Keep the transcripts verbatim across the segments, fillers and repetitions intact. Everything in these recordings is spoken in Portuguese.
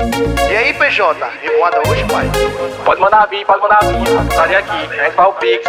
E aí, P J, revoada hoje, pai? Pode mandar vir, pode mandar vir. Estaria aqui, a gente faz o Pix.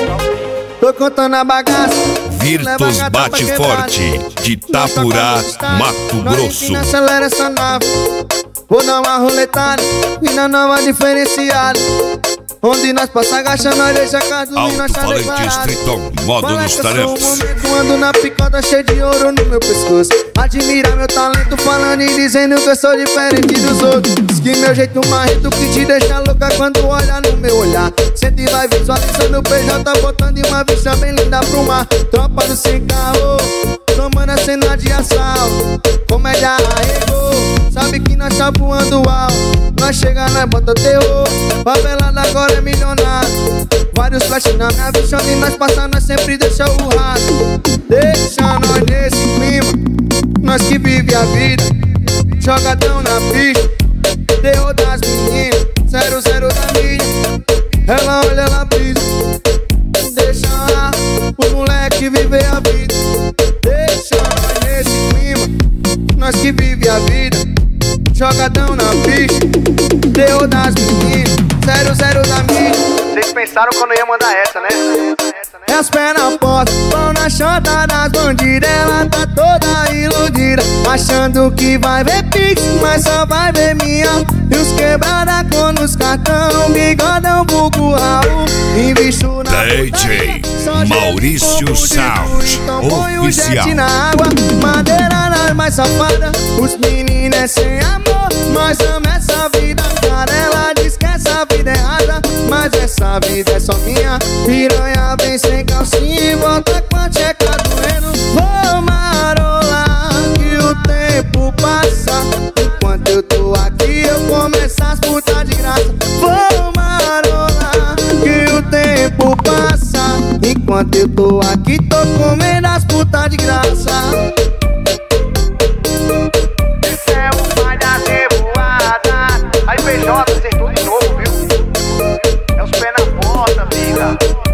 Tô contando a bagaça. Virtus Bate Forte, de Itapurá, Mato Grosso. Acelera essa nave. Vou dar uma roletada e na nova diferenciada. Onde nós passa agacha, nós deixa a casa e nós tá Alto-falante Estritão, modo dos tarefas. Ando na picota cheio de ouro no meu pescoço. Admira meu talento falando e dizendo que eu sou diferente dos outros. Diz que meu jeito marrento que te deixa louca quando olha no meu olhar. Sente e vai visualizando o P J botando em uma vista bem linda pro mar. Tropa do sem carro, tomando a cena de assalto. Comédia arregou, sabe que nós tá voando alto. Nós chega, nós bota terror. Favelada agora é milionário. Vários flash na minha vista e nós passa, nós sempre deixa o rato. Deixa nós nesse clima, nós que vive a vida. Jogadão na pista, terror das meninas, zero zero da mídia. Ela olha, ela brisa. Deixa lá o moleque viver a vida. Deixa nós nesse clima, nós que vive a vida. Jogadão na pista, terror das meninas, zero zero da mídia. Vocês pensaram quando eu ia mandar essa, né? É as pernas postas, vão na chota das bandidas. Ela tá toda iludida, achando que vai ver Pix, mas só vai ver minha. E os quebrada com os cartão, bigodão, vulgo Raul. Invisto na D J Maurício Sound, oficial. Na água, madeira nas mais safada. Os meninos é sem amor, nós amamos essa vida. Cara, ela diz que essa vida é errada, mas essa vida é só minha. Piranha vem sem calcinha e volta com a tcheca doendo. Vou marolar que o tempo passa. Enquanto eu tô aqui eu começo as putas de graça. Vou marolar que o tempo passa. Enquanto eu tô aqui tô comendo as putas de graça. É o pai da revoada. Aí, P J, acertou de novo, viu? É os pés na porta, fica.